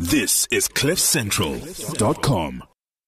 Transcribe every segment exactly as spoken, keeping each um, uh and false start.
This is cliff central dot com.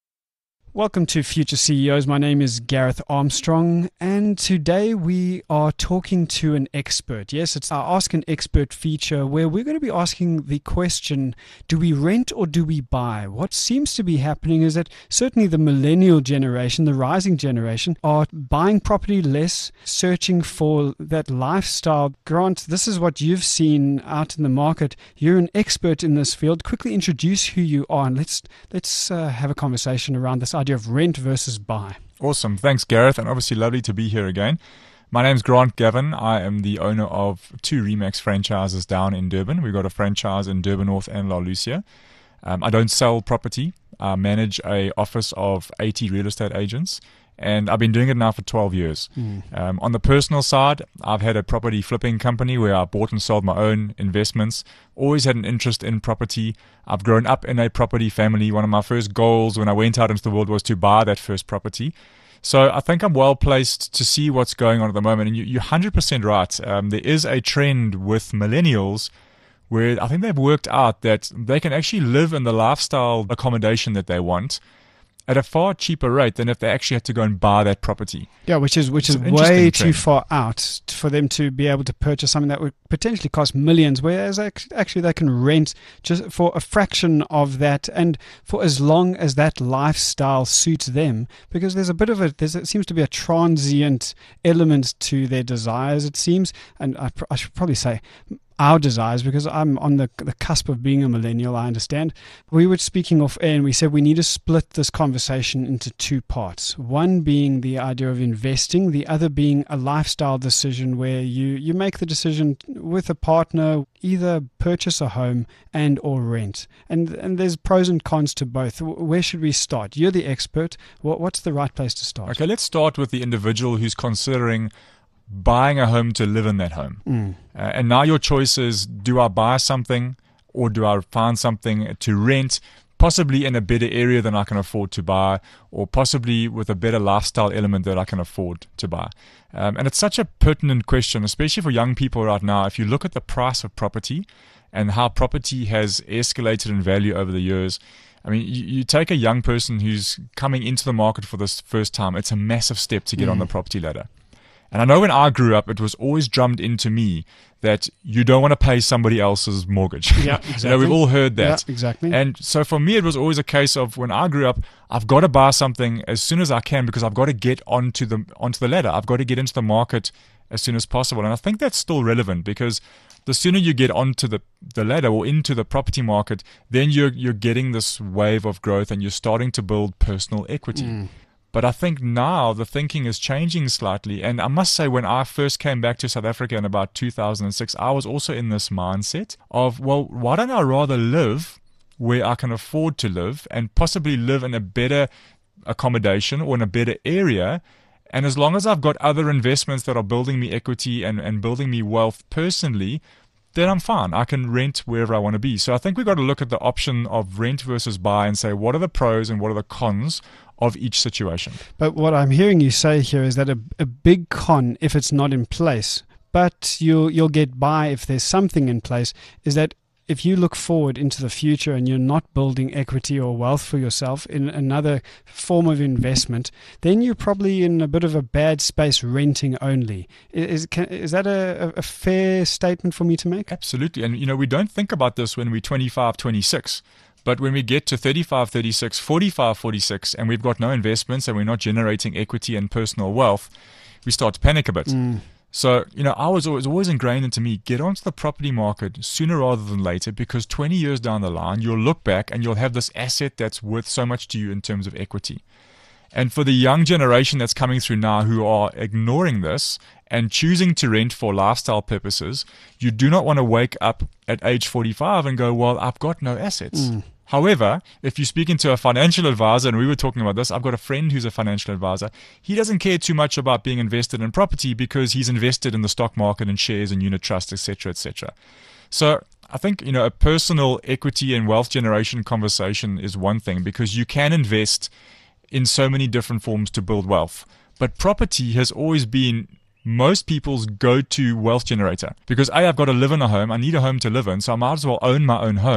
Welcome to Future C E Os. My name is Gareth Armstrong, and today we are talking to an expert. Yes, it's our Ask an Expert feature where we're going to be asking the question, do we rent or do we buy? What seems to be happening is that certainly the millennial generation, the rising generation, are buying property less, searching for that lifestyle. Grant, this is what you've seen out in the market. You're an expert in this field. Quickly introduce who you are, and let's, let's uh, have a conversation around this idea of rent versus buy. Awesome. Thanks, Gareth, and obviously lovely to be here again. My name's Grant Gavin. I am the owner of two Remax franchises down in Durban. We've got a franchise in Durban North and La Lucia. Um, I don't sell property. I manage a office of eighty real estate agents, and I've been doing it now for twelve years. Mm. Um, on the personal side, I've had a property flipping company where I bought and sold my own investments. Always had an interest in property. I've grown up in a property family. One of my first goals when I went out into the world was to buy that first property. So I think I'm well placed to see what's going on at the moment. And you, you're one hundred percent right. Um, there is a trend with millennials where I think they've worked out that they can actually live in the lifestyle accommodation that they want at a far cheaper rate than if they actually had to go and buy that property. Yeah, which is which It's is an way interesting too trend. far out for them to be able to purchase something that would potentially cost millions, whereas ac- actually they can rent just for a fraction of that, and for as long as that lifestyle suits them, because there's a bit of a there's it seems to be a transient element to their desires, it seems, and I, pr- I should probably say our desires, because I'm on the the cusp of being a millennial, I understand. We were speaking off air and we said we need to split this conversation into two parts. One being the idea of investing, the other being a lifestyle decision where you, you make the decision with a partner, either purchase a home and or rent. And and there's pros and cons to both. Where should we start? You're the expert. What What's the right place to start? Okay, let's start with the individual who's considering buying a home to live in that home. Mm. Uh, and now your choice is, do I buy something or do I find something to rent, possibly in a better area than I can afford to buy, or possibly with a better lifestyle element that I can afford to buy? Um, and it's such a pertinent question, especially for young people right now. If you look at the price of property and how property has escalated in value over the years, I mean, you, you take a young person who's coming into the market for this first time, it's a massive step to get Mm. on the property ladder. And I know when I grew up, it was always drummed into me that you don't want to pay somebody else's mortgage. Yeah, exactly. You know, we've all heard that. Yeah, exactly. And so for me, it was always a case of when I grew up, I've got to buy something as soon as I can because I've got to get onto the onto the ladder. I've got to get into the market as soon as possible. And I think that's still relevant because the sooner you get onto the, the ladder or into the property market, then you're you're getting this wave of growth and you're starting to build personal equity. Mm. But I think now the thinking is changing slightly. And I must say, when I first came back to South Africa in about two thousand six, I was also in this mindset of, well, why don't I rather live where I can afford to live and possibly live in a better accommodation or in a better area? And as long as I've got other investments that are building me equity and, and building me wealth personally, then I'm fine. I can rent wherever I want to be. So I think we've got to look at the option of rent versus buy and say, what are the pros and what are the cons of each situation? But what I'm hearing you say here is that a, a big con, if it's not in place, but you'll you'll get by if there's something in place, is that if you look forward into the future and you're not building equity or wealth for yourself in another form of investment, then you're probably in a bit of a bad space renting only. Is can, is that a, a fair statement for me to make? Absolutely. And, you know, we don't think about this when we're twenty-five, twenty-six. But when we get to thirty-five, thirty-six, forty-five, forty-six, and we've got no investments and we're not generating equity and personal wealth, we start to panic a bit. Mm. So, you know, I was always, always ingrained into me, get onto the property market sooner rather than later, because twenty years down the line, you'll look back and you'll have this asset that's worth so much to you in terms of equity. And for the young generation that's coming through now who are ignoring this and choosing to rent for lifestyle purposes, you do not want to wake up at age forty-five and go, well, I've got no assets. Mm. However, if you're speaking to a financial advisor, and we were talking about this, I've got a friend who's a financial advisor. He doesn't care too much about being invested in property because he's invested in the stock market and shares and unit trusts, et cetera, et cetera. So I think, you know, a personal equity and wealth generation conversation is one thing because you can invest in so many different forms to build wealth. But property has always been most people's go-to wealth generator because A, I've got to live in a home. I need a home to live in, so I might as well own my own home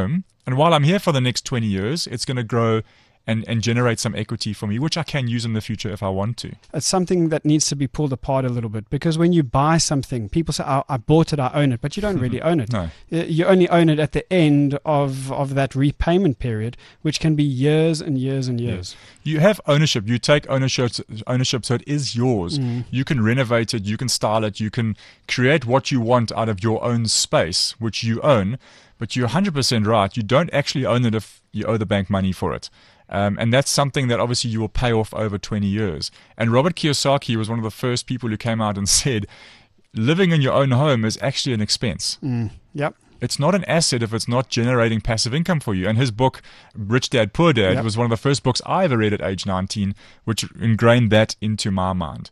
And while I'm here for the next twenty years, it's going to grow and, and generate some equity for me, which I can use in the future if I want to. It's something that needs to be pulled apart a little bit, because when you buy something, people say, oh, I bought it, I own it, but you don't really own it. No. You only own it at the end of, of that repayment period, which can be years and years and years. Yeah. You have ownership. You take ownership, ownership, so it is yours. Mm. You can renovate it, you can style it, you can create what you want out of your own space, which you own, but you're one hundred percent right. You don't actually own it if you owe the bank money for it. Um, and that's something that obviously you will pay off over twenty years. And Robert Kiyosaki was one of the first people who came out and said, living in your own home is actually an expense. Mm, yep. It's not an asset if it's not generating passive income for you. And his book, Rich Dad, Poor Dad, yep. was one of the first books I ever read at age nineteen, which ingrained that into my mind.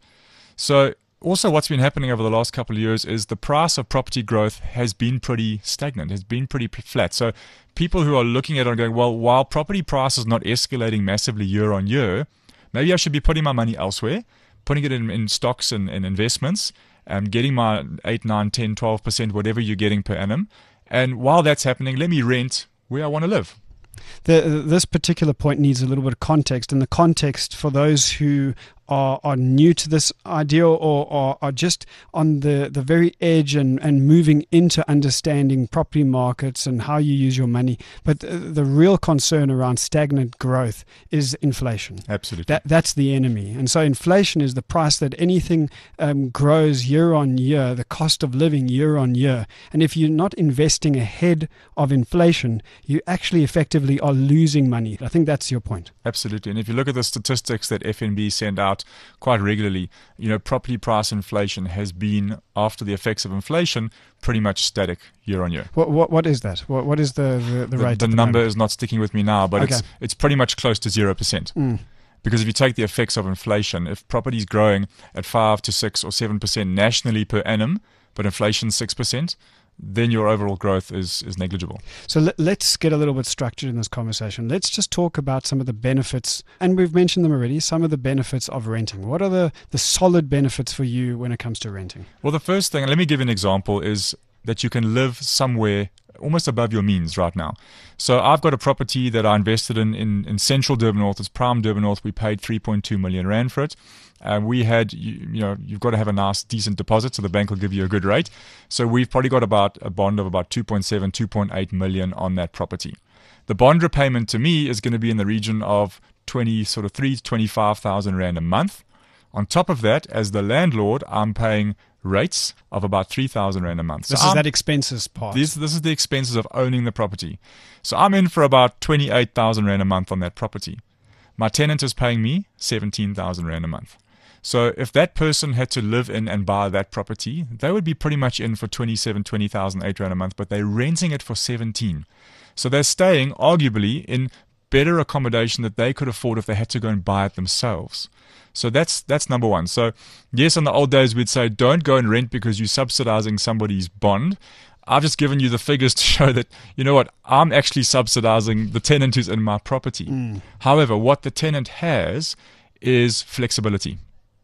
So also what's been happening over the last couple of years is the price of property growth has been pretty stagnant, has been pretty flat. So people who are looking at it are going, well, while property price is not escalating massively year on year, maybe I should be putting my money elsewhere, putting it in, in stocks and, and investments, um, getting my eight, nine, ten, twelve percent, whatever you're getting per annum. And while that's happening, let me rent where I want to live. The, this particular point needs a little bit of context, and the context for those who are, are new to this idea or, or are just on the, the very edge and, and moving into understanding property markets and how you use your money. But the, the real concern around stagnant growth is inflation. Absolutely. That, that's the enemy. And so inflation is the price that anything um, grows year on year, the cost of living year on year. And if you're not investing ahead of inflation, you actually effectively are losing money. I think that's your point. Absolutely. And if you look at the statistics that F N B send out quite regularly, you know, property price inflation has been, after the effects of inflation, pretty much static year on year. What what, what is that? What what is the, the, the, the rate? The the number moment? is not sticking with me now, but okay. it's it's pretty much close to zero percent. Mm. Because if you take the effects of inflation, if property is growing at five to six or seven percent nationally per annum, but inflation six percent, then your overall growth is, is negligible. So let, let's get a little bit structured in this conversation. Let's just talk about some of the benefits, and we've mentioned them already, some of the benefits of renting. What are the, the solid benefits for you when it comes to renting? Well, the first thing, and let me give you an example, is that you can live somewhere almost above your means right now. So I've got a property that I invested in in, in central Durban North. It's prime Durban North. We paid three point two million rand for it. Uh, we had, you, you know, you've got to have a nice, decent deposit, so the bank will give you a good rate. So we've probably got about a bond of about two point seven, two point eight million on that property. The bond repayment to me is going to be in the region of twenty, sort of three to twenty-five thousand rand a month. On top of that, as the landlord, I'm paying rates of about three thousand rand a month. This so is I'm, that expenses part. This, this is the expenses of owning the property. So I'm in for about twenty-eight thousand rand a month on that property. My tenant is paying me seventeen thousand rand a month. So if that person had to live in and buy that property, they would be pretty much in for twenty-seven, twenty thousand eight rand a month, but they're renting it for seventeen. So they're staying arguably in better accommodation that they could afford if they had to go and buy it themselves. So that's that's number one. So yes, in the old days we'd say don't go and rent because you're subsidizing somebody's bond. I've just given you the figures to show that, you know what, I'm actually subsidizing the tenant who's in my property. Mm. However, what the tenant has is flexibility.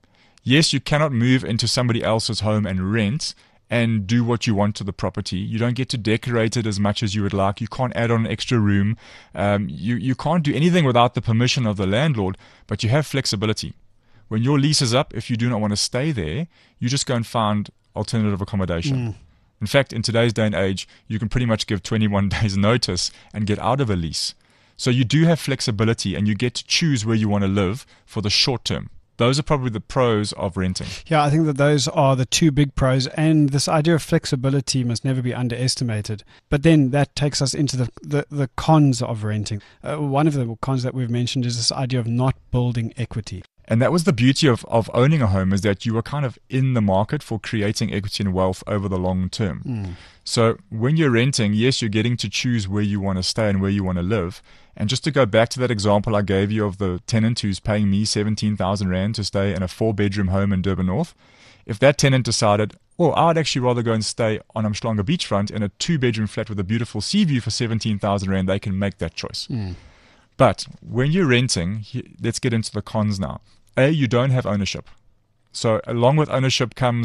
Yes, you cannot move into somebody else's home and rent and do what you want to the property. You don't get to decorate it as much as you would like. You can't add on an extra room. Um, you, you can't do anything without the permission of the landlord, but you have flexibility. When your lease is up, if you do not want to stay there, you just go and find alternative accommodation. Mm. In fact, in today's day and age, you can pretty much give twenty-one days notice and get out of a lease. So you do have flexibility and you get to choose where you want to live for the short term. Those are probably the pros of renting. Yeah, I think that those are the two big pros, and this idea of flexibility must never be underestimated. But then that takes us into the, the, the cons of renting. Uh, one of the cons that we've mentioned is this idea of not building equity. And that was the beauty of, of owning a home, is that you were kind of in the market for creating equity and wealth over the long term. Mm. So when you're renting, yes, you're getting to choose where you want to stay and where you want to live. And just to go back to that example I gave you of the tenant who's paying me seventeen thousand rand to stay in a four-bedroom home in Durban North, if that tenant decided, well, I'd actually rather go and stay on Umhlanga beachfront in a two-bedroom flat with a beautiful sea view for seventeen thousand rand, they can make that choice. Mm. But when you're renting, let's get into the cons now. A, you don't have ownership. So along with ownership comes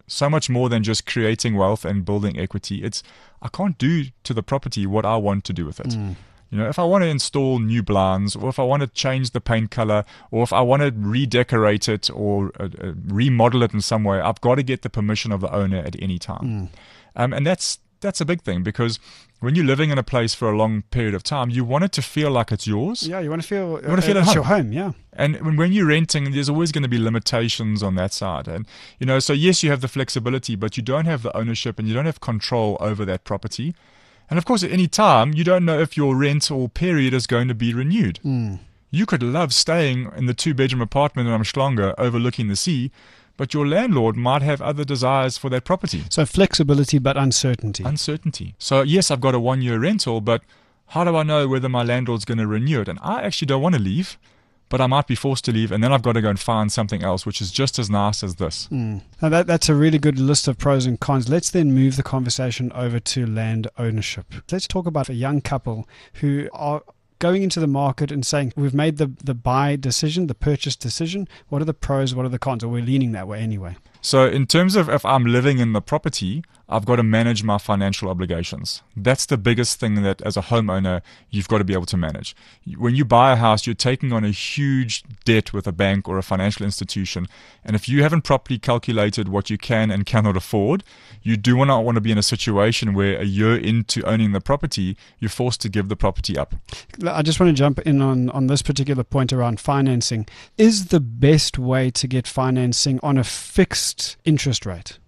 so much more than just creating wealth and building equity. It's, I can't do to the property what I want to do with it. Mm. You know, if I want to install new blinds, or if I want to change the paint color, or if I want to redecorate it or uh, uh, remodel it in some way, I've got to get the permission of the owner at any time. Mm. Um, and that's that's a big thing, because when you're living in a place for a long period of time, you want it to feel like it's yours. Yeah, you want to feel, you want to feel uh, at it's home. your home, yeah. And when, when you're renting, there's always going to be limitations on that side. And, you know, so yes, you have the flexibility, but you don't have the ownership and you don't have control over that property. And of course, at any time, you don't know if your rental period is going to be renewed. Mm. You could love staying in the two-bedroom apartment in Umhlanga overlooking the sea, but your landlord might have other desires for that property. So flexibility, but uncertainty. Uncertainty. So yes, I've got a one-year rental, but how do I know whether my landlord's going to renew it? And I actually don't want to leave, but I might be forced to leave, and then I've got to go and find something else, which is just as nice as this. Mm. Now that, that's a really good list of pros and cons. Let's then move the conversation over to land ownership. Let's talk about a young couple who are going into the market and saying, we've made the, the buy decision, the purchase decision. What are the pros? What are the cons? Or we're leaning that way anyway. So in terms of if I'm living in the property, I've got to manage my financial obligations. That's the biggest thing that as a homeowner, you've got to be able to manage. When you buy a house, you're taking on a huge debt with a bank or a financial institution. And if you haven't properly calculated what you can and cannot afford, you do not want to be in a situation where a year into owning the property, you're forced to give the property up. I just want to jump in on, on this particular point around financing. Is the best way to get financing on a fixed interest rate?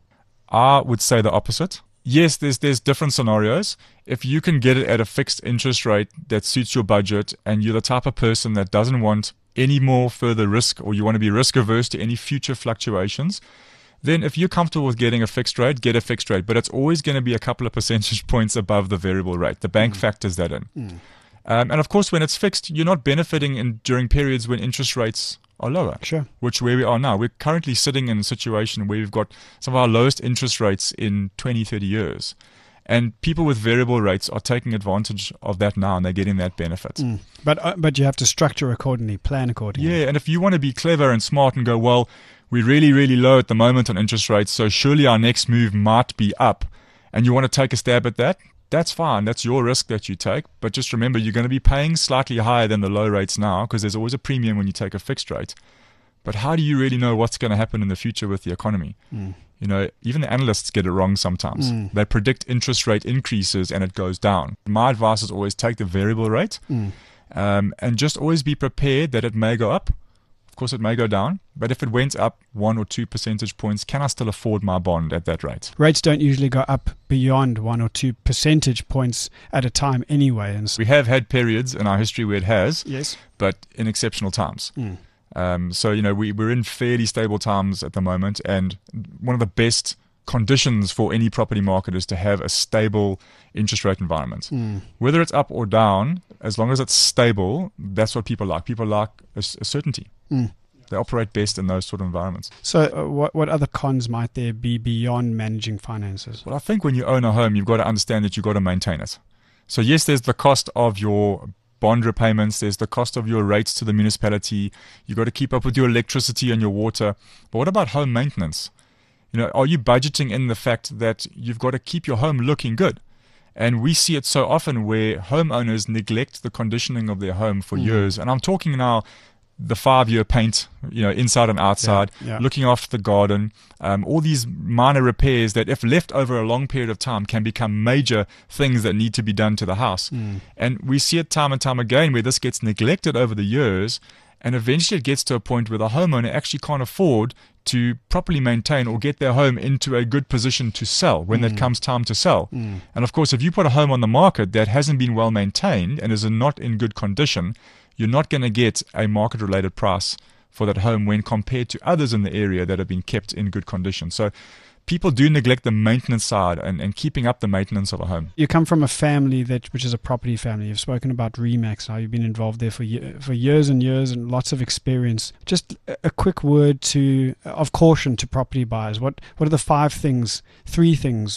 I would say the opposite. Yes, there's there's different scenarios. If you can get it at a fixed interest rate that suits your budget, and you're the type of person that doesn't want any more further risk, or you want to be risk averse to any future fluctuations, then if you're comfortable with getting a fixed rate, get a fixed rate. But it's always going to be a couple of percentage points above the variable rate. The bank mm. factors that in. Mm. Um, and of course, when it's fixed, you're not benefiting in, during periods when interest rates are lower. Sure. Which where we are now. We're currently sitting in a situation where we've got some of our lowest interest rates in twenty, thirty years. And people with variable rates are taking advantage of that now, and they're getting that benefit. Mm. But uh, but you have to structure accordingly, plan accordingly. Yeah, and if you want to be clever and smart and go, well, we're really, really low at the moment on interest rates, so surely our next move might be up, and you want to take a stab at that, that's fine. That's your risk that you take. But just remember, you're going to be paying slightly higher than the low rates now, because there's always a premium when you take a fixed rate. But how do you really know what's going to happen in the future with the economy? Mm. You know, even the analysts get it wrong sometimes. Mm. They predict interest rate increases and it goes down. My advice is always take the variable rate mm. um, and just always be prepared that it may go up. Of course, it may go down. But if it went up one or two percentage points, can I still afford my bond at that rate? Rates don't usually go up beyond one or two percentage points at a time anyway. And so we have had periods in our history where it has, yes, but in exceptional times. Mm. Um, so, you know, we, we're in fairly stable times at the moment, and one of the best conditions for any property market is to have a stable interest rate environment. Mm. Whether it's up or down, as long as it's stable, that's what people like. People like a, a certainty. Mm. They operate best in those sort of environments. So uh, what, what other cons might there be beyond managing finances? Well, I think when you own a home, you've got to understand that you've got to maintain it. So yes, there's the cost of your bond repayments, there's the cost of your rates to the municipality, you've got to keep up with your electricity and your water. But what about home maintenance? You know, are you budgeting in the fact that you've got to keep your home looking good? And we see it so often where homeowners neglect the conditioning of their home for mm. years. And I'm talking now the five-year paint, you know, inside and outside, yeah, yeah. looking after the garden, um, all these minor repairs that if left over a long period of time can become major things that need to be done to the house. Mm. And we see it time and time again where this gets neglected over the years, and eventually it gets to a point where the homeowner actually can't afford to properly maintain or get their home into a good position to sell when mm. it comes time to sell. Mm. And of course, if you put a home on the market that hasn't been well maintained and is not in good condition, you're not going to get a market-related price for that home when compared to others in the area that have been kept in good condition. So people do neglect the maintenance side and, and keeping up the maintenance of a home. You come from a family that which is a property family. You've spoken about Remax, how you've been involved there for for years and years and lots of experience. Just a quick word to of caution to property buyers. What what are the five things, three things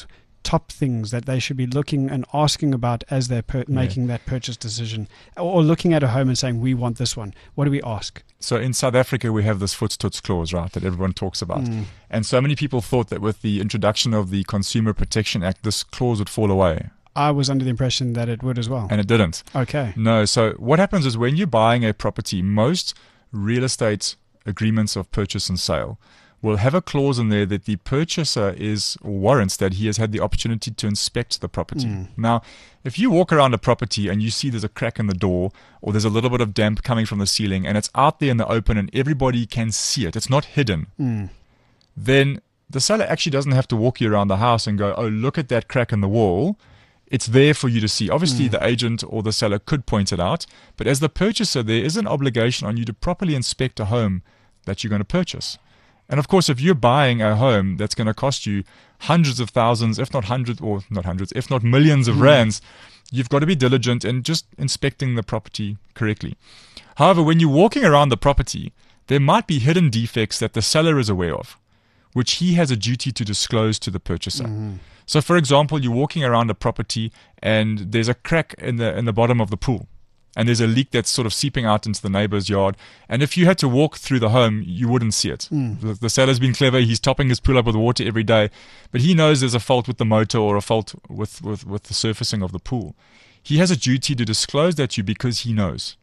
top things that they should be looking and asking about as they're per- making that purchase decision, or looking at a home and saying, we want this one? What do we ask? So in South Africa, we have this Voetstoots clause, right, that everyone talks about. Mm. And so many people thought that with the introduction of the Consumer Protection Act, this clause would fall away. I was under the impression that it would as well. And it didn't. Okay. No. So what happens is when you're buying a property, most real estate agreements of purchase and sale will have a clause in there that the purchaser is warrants that he has had the opportunity to inspect the property. Mm. Now, if you walk around a property and you see there's a crack in the door or there's a little bit of damp coming from the ceiling and it's out there in the open and everybody can see it, it's not hidden, Mm. then the seller actually doesn't have to walk you around the house and go, oh, look at that crack in the wall. It's there for you to see. Obviously, Mm. the agent or the seller could point it out, but as the purchaser, there is an obligation on you to properly inspect a home that you're going to purchase. And of course, if you're buying a home that's going to cost you hundreds of thousands, if not hundreds, or not hundreds, if not millions of Mm. rands, you've got to be diligent in just inspecting the property correctly. However, when you're walking around the property, there might be hidden defects that the seller is aware of, which he has a duty to disclose to the purchaser. Mm. So, for example, you're walking around a property and there's a crack in the in the bottom of the pool, and there's a leak that's sort of seeping out into the neighbor's yard. And if you had to walk through the home, you wouldn't see it. Mm. The, the seller's been clever. He's topping his pool up with water every day, but he knows there's a fault with the motor or a fault with, with, with the surfacing of the pool. He has a duty to disclose that to you because he knows.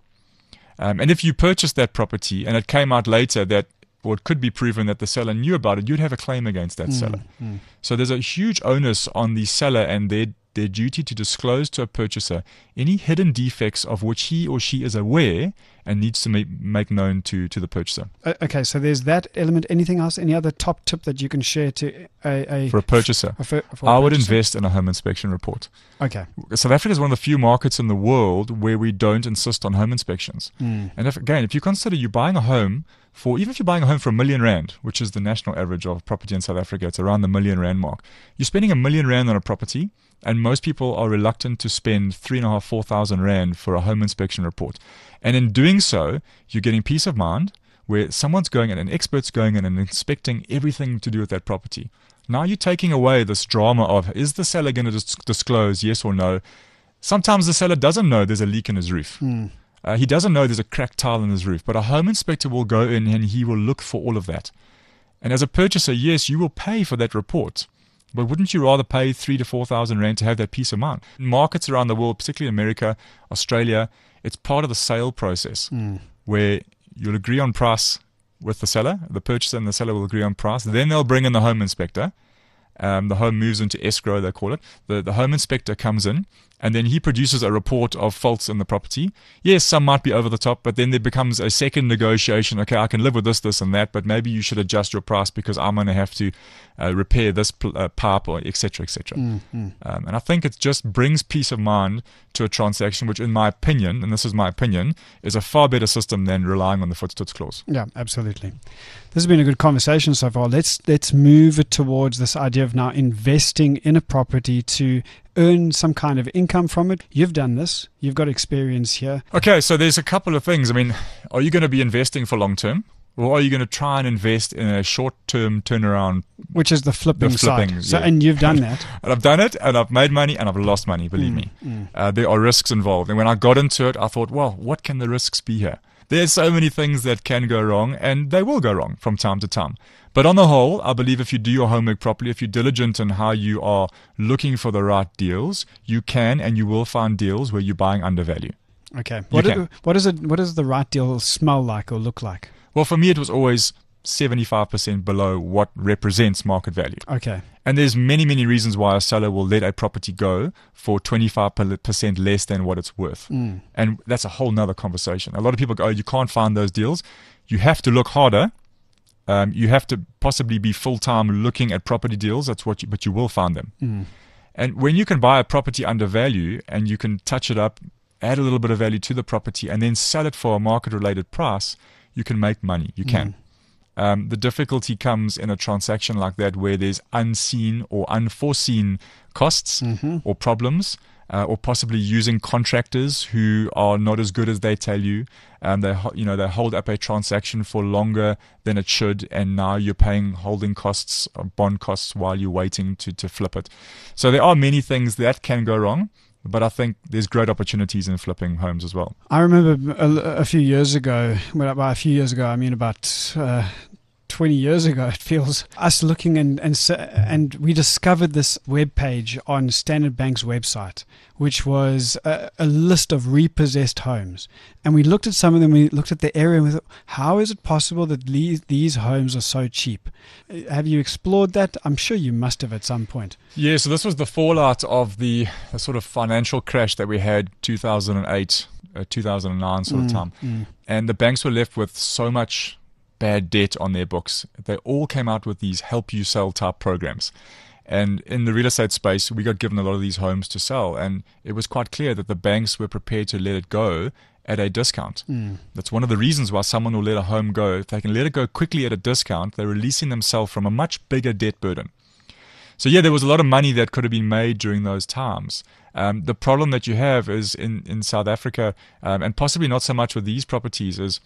Um, and if you purchased that property and it came out later that, or it could be proven that the seller knew about it, you'd have a claim against that Mm. seller. Mm. So there's a huge onus on the seller and their their duty to disclose to a purchaser any hidden defects of which he or she is aware and needs to make, make known to, to the purchaser. Uh, Okay, so there's that element. Anything else? Any other top tip that you can share to a, a, For a purchaser, a fir- for a I would purchaser? invest in a home inspection report. Okay. South Africa is one of the few markets in the world where we don't insist on home inspections. Mm. And if, again, if you consider you're buying a home for, even if you're buying a home for a million rand, which is the national average of property in South Africa, it's around the million rand mark. You're spending a million rand on a property, and most people are reluctant to spend three and a half, four thousand rand for a home inspection report. And in doing so, you're getting peace of mind where someone's going in, an expert's going in and inspecting everything to do with that property. Now you're taking away this drama of, is the seller going to dis- disclose yes or no? Sometimes the seller doesn't know there's a leak in his roof. Mm. Uh, he doesn't know there's a cracked tile in his roof, but a home inspector will go in and he will look for all of that. And as a purchaser, yes, you will pay for that report. But wouldn't you rather pay three to four thousand rand to have that peace of mind? In markets around the world, particularly America, Australia, it's part of the sale process Mm. where you'll agree on price with the seller, the purchaser and the seller will agree on price. Then they'll bring in the home inspector. Um, the home moves into escrow, they call it. The, the home inspector comes in and then he produces a report of faults in the property. Yes, some might be over the top, but then there becomes a second negotiation. Okay, I can live with this, this, and that, but maybe you should adjust your price because I'm going to have to uh, repair this pl- uh, pipe, or et cetera, et cetera. Mm. Mm. Um, and I think it just brings peace of mind to a transaction, which, in my opinion, and this is my opinion, is a far better system than relying on the Voetstoots clause. Yeah, absolutely. This has been a good conversation so far. Let's let's move it towards this idea of now investing in a property to earn some kind of income from it. You've done this. You've got experience here. Okay, so there's a couple of things. I mean, are you going to be investing for long term? Or are you going to try and invest in a short-term turnaround? Which is the flipping, The flipping, side. So, yeah. and you've done that. And I've done it, and I've made money, and I've lost money, believe Mm, me. mm. Uh, there are risks involved. And when I got into it, I thought, well, what can the risks be here? There's so many things that can go wrong, and they will go wrong from time to time. But on the whole, I believe if you do your homework properly, if you're diligent in how you are looking for the right deals, you can and you will find deals where you're buying undervalue. Okay. What, can. do- what, is it, what does the right deal smell like or look like? Well, for me, it was always seventy-five percent below what represents market value. Okay. And there's many, many reasons why a seller will let a property go for twenty-five percent less than what it's worth. Mm. And that's a whole nother conversation. A lot of people go, oh, you can't find those deals. You have to look harder. Um, you have to possibly be full-time looking at property deals. That's what you, but you will find them. Mm. And when you can buy a property under value and you can touch it up, add a little bit of value to the property and then sell it for a market-related price, you can make money. You can. Mm. Um, the difficulty comes in a transaction like that where there's unseen or unforeseen costs Mm-hmm. or problems, uh, or possibly using contractors who are not as good as they tell you. Um, they ho- you know they hold up a transaction for longer than it should, and now you're paying holding costs, or bond costs, while you're waiting to to flip it. So there are many things that can go wrong. But I think there's great opportunities in flipping homes as well. I remember a, a few years ago, well, by a few years ago, I mean about uh, twenty years ago, it feels, us looking and, and, s- and we discovered this web page on Standard Bank's website, which was a, a list of repossessed homes. And we looked at some of them, we looked at the area, and we thought, how is it possible that these, these homes are so cheap? Have you explored that? I'm sure you must have at some point. Yeah, so this was the fallout of the, the sort of financial crash that we had two thousand eight, uh, two thousand nine sort of Mm, time. mm. And the banks were left with so much bad debt on their books. They all came out with these help you sell type programs. And in the real estate space, we got given a lot of these homes to sell. And it was quite clear that the banks were prepared to let it go at a discount. Mm. That's one of the reasons why someone will let a home go. If they can let it go quickly at a discount, they're releasing themselves from a much bigger debt burden. So yeah, there was a lot of money that could have been made during those times. Um, the problem that you have is in, in South Africa, um, and possibly not so much with these properties, is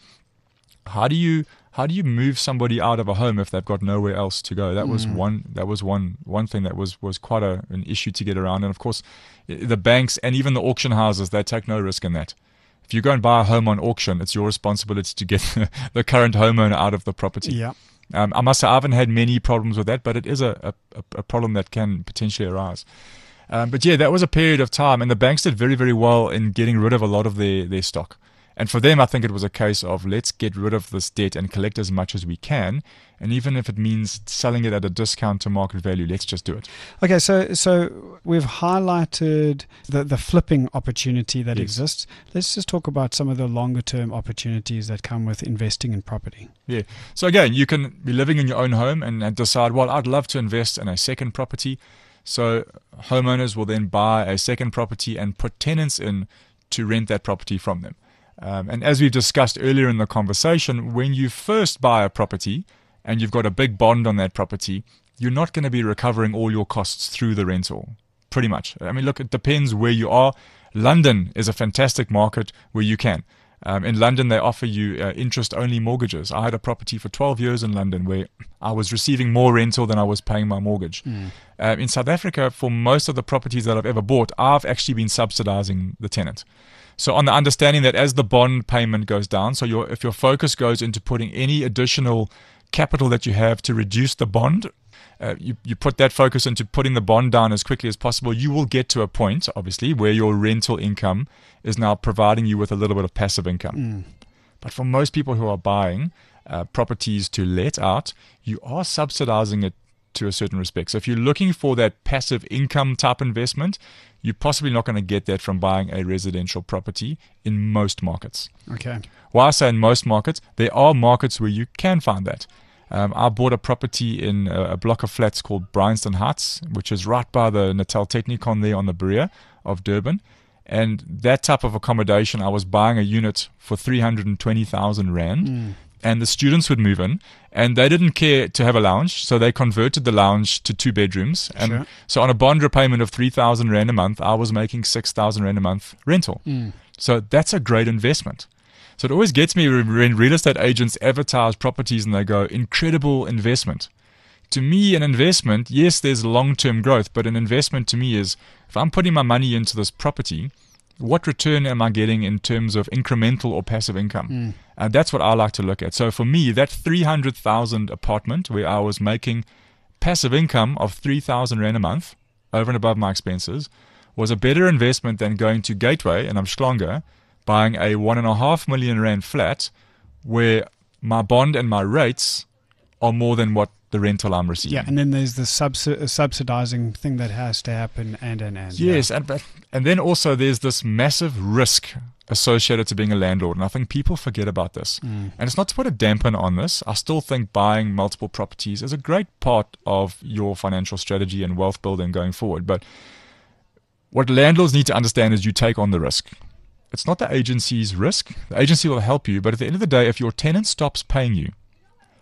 how do you how do you move somebody out of a home if they've got nowhere else to go? That was Mm. one that was one one thing that was was quite a, an issue to get around. And of course, i- the banks and even the auction houses, they take no risk in that. If you go and buy a home on auction, it's your responsibility to get the current homeowner out of the property. Yeah. Um, I must say I haven't had many problems with that, but it is a, a, a problem that can potentially arise. Um, but yeah, that was a period of time, and the banks did very, very well in getting rid of a lot of their, their stock. And for them, I think it was a case of let's get rid of this debt and collect as much as we can. And even if it means selling it at a discount to market value, let's just do it. Okay, so so we've highlighted the, the flipping opportunity that Yes. exists. Let's just talk about some of the longer term opportunities that come with investing in property. Yeah. So again, you can be living in your own home and, and decide, well, I'd love to invest in a second property. So homeowners will then buy a second property and put tenants in to rent that property from them. Um, and as we've discussed earlier in the conversation, when you first buy a property and you've got a big bond on that property, you're not going to be recovering all your costs through the rental, pretty much. I mean, look, it depends where you are. London is a fantastic market where you can. Um, in London, they offer you uh, interest-only mortgages. I had a property for twelve years in London where I was receiving more rental than I was paying my mortgage. Mm. Uh, in South Africa, for most of the properties that I've ever bought, I've actually been subsidizing the tenant. So on the understanding that as the bond payment goes down, so your, if your focus goes into putting any additional capital that you have to reduce the bond, uh, you, you put that focus into putting the bond down as quickly as possible, you will get to a point, obviously, where your rental income is now providing you with a little bit of passive income. Mm. But for most people who are buying uh, properties to let out, you are subsidizing it to a certain respect. So if you're looking for that passive income type investment, you're possibly not going to get that from buying a residential property in most markets. Okay. Why I say in most markets, there are markets where you can find that. Um, I bought a property in a, a block of flats called Bryanston Heights, which is right by the Natal Technikon there on the Berea of Durban. And that type of accommodation, I was buying a unit for three hundred twenty thousand rand. Mm. And the students would move in, and they didn't care to have a lounge, so they converted the lounge to two bedrooms. And Sure. so on a bond repayment of three thousand rand a month, I was making six thousand rand a month rental. Mm. So that's a great investment. So it always gets me when real estate agents advertise properties and they go, incredible investment. To me, an investment, yes, there's long-term growth, but an investment to me is, if I'm putting my money into this property, what return am I getting in terms of incremental or passive income? Mm. And that's what I like to look at. So for me, that three hundred thousand apartment where I was making passive income of three thousand rand a month over and above my expenses was a better investment than going to Gateway and I'm Umhlanga, buying a one and a half million rand flat where my bond and my rates are more than what the rental I'm receiving. Yeah, and then there's the subsi- uh, subsidizing thing that has to happen, and and and. Yes, and but- and then also there's this massive risk associated to being a landlord, and I think people forget about this. Mm. And it's not to put a dampen on this. I still think buying multiple properties is a great part of your financial strategy and wealth building going forward. But what landlords need to understand is you take on the risk. It's not the agency's risk. The agency will help you, but at the end of the day, if your tenant stops paying you,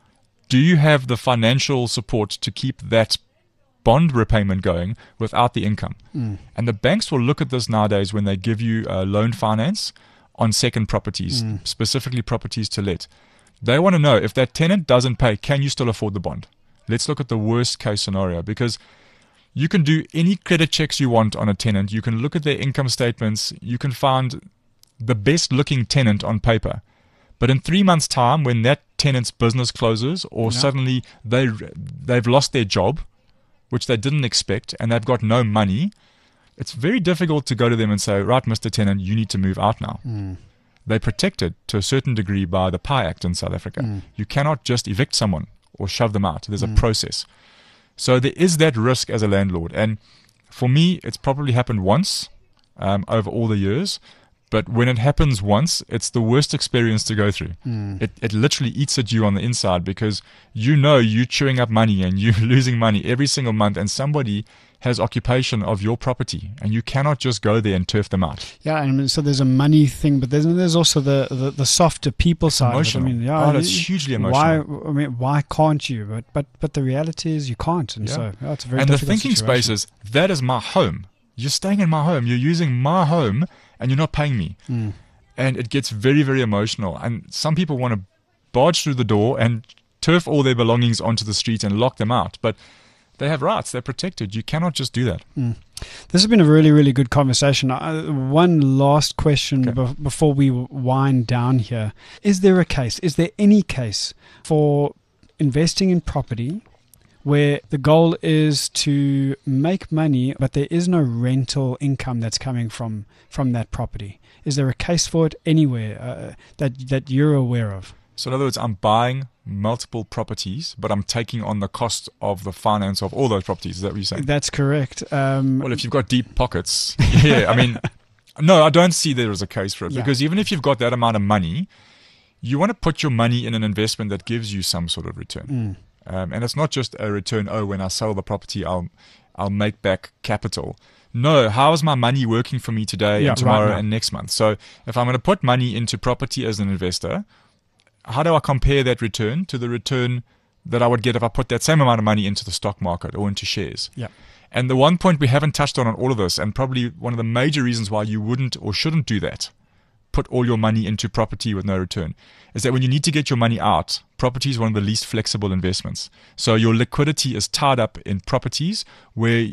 do you have the financial support to keep that bond repayment going without the income? Mm. And the banks will look at this nowadays when they give you uh, loan finance on second properties, Mm. specifically properties to let. They want to know if that tenant doesn't pay, can you still afford the bond? Let's look at the worst case scenario, because you can do any credit checks you want on a tenant. You can look at their income statements. You can find the best looking tenant on paper. But in three months' time, when that tenant's business closes, or Yeah. suddenly they, they've lost their job, which they didn't expect, and they've got no money, it's very difficult to go to them and say, right, Mister Tenant, you need to move out now. Mm. They're protected to a certain degree by the P I Act in South Africa. Mm. You cannot just evict someone or shove them out. There's Mm. a process. So there is that risk as a landlord. And for me, it's probably happened once um, over all the years. But when it happens once, it's the worst experience to go through. Mm. It, it literally eats at you on the inside, because you know you're chewing up money and you're losing money every single month, and somebody has occupation of your property, and you cannot just go there and turf them out. Yeah, I mean, so there's a money thing, but there's there's also the, the, the softer people side Emotional. of it. I mean, yeah, Oh, that's you- hugely Why? emotional. I mean, why can't you? But but but the reality is you can't, and Yeah. so yeah, it's a very And the difficult thinking situation. space is, that is my home. You're staying in my home. You're using my home, and you're not paying me. Mm. And it gets very, very emotional. And some people want to barge through the door and turf all their belongings onto the street and lock them out. But they have rights. They're protected. You cannot just do that. Mm. This has been a really, really good conversation. Uh, one last question Okay. be- before we wind down here. Is there a case, is there any case for investing in property where the goal is to make money, but there is no rental income that's coming from, from that property? Is there a case for it anywhere uh, that that you're aware of? So in other words, I'm buying multiple properties, but I'm taking on the cost of the finance of all those properties. Is that what you're saying? That's correct. Um, Well, if you've got deep pockets, yeah, I mean, no, I don't see there as a case for it, Yeah. because even if you've got that amount of money, you want to put your money in an investment that gives you some sort of return. mm, Um, and it's not just a return, oh, when I sell the property, I'll I'll make back capital. No, how is my money working for me today Yeah, and tomorrow right now. and next month? So if I'm going to put money into property as an investor, how do I compare that return to the return that I would get if I put that same amount of money into the stock market or into shares? yeah. And the one point we haven't touched on on all of this, and probably one of the major reasons why you wouldn't or shouldn't do that, put all your money into property with no return, is that when you need to get your money out, property is one of the least flexible investments. So your liquidity is tied up in properties where,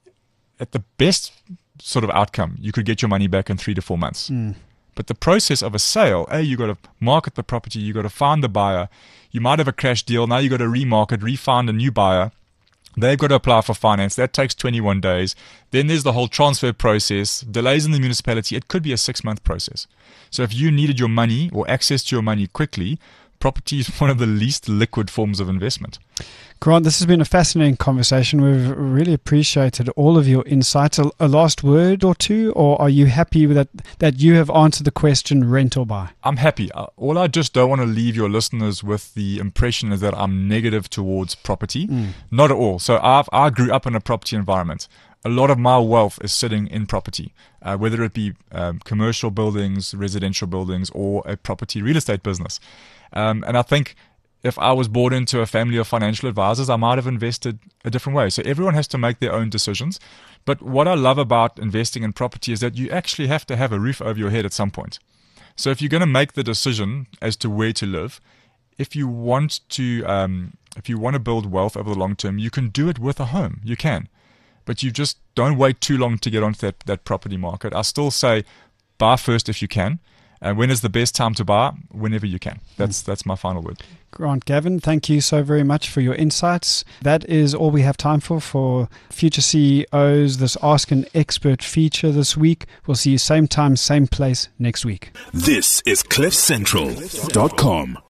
at the best sort of outcome, you could get your money back in three to four months. Mm. But the process of a sale, A, you got to market the property, you got to find the buyer. You might have a crash deal. Now you got to remarket, re-find a new buyer. They've got to apply for finance. That takes twenty-one days. Then there's the whole transfer process, delays in the municipality. It could be a six-month process. So if you needed your money or access to your money quickly, property is one of the least liquid forms of investment. Grant, this has been a fascinating conversation. We've really appreciated all of your insights. A, a last word or two, or are you happy with that, that you have answered the question rent or buy? I'm happy. Uh, All I just don't want to leave your listeners with the impression is that I'm negative towards property. Mm. Not at all. So I've, I grew up in a property environment. A lot of my wealth is sitting in property, uh, whether it be um, commercial buildings, residential buildings, or a property real estate business. Um, and I think if I was born into a family of financial advisors, I might have invested a different way. So everyone has to make their own decisions. But what I love about investing in property is that you actually have to have a roof over your head at some point. So if you're going to make the decision as to where to live, if you want to, um, if you want to build wealth over the long term, you can do it with a home. You can, but you just don't wait too long to get onto that, that property market. I still say buy first if you can. And when is the best time to buy? Whenever you can. That's that's my final word. Grant Gavin, thank you so very much for your insights. That is all we have time for for Future C E Os, this Ask an Expert feature this week. We'll see you same time, same place next week. This is cliff central dot com.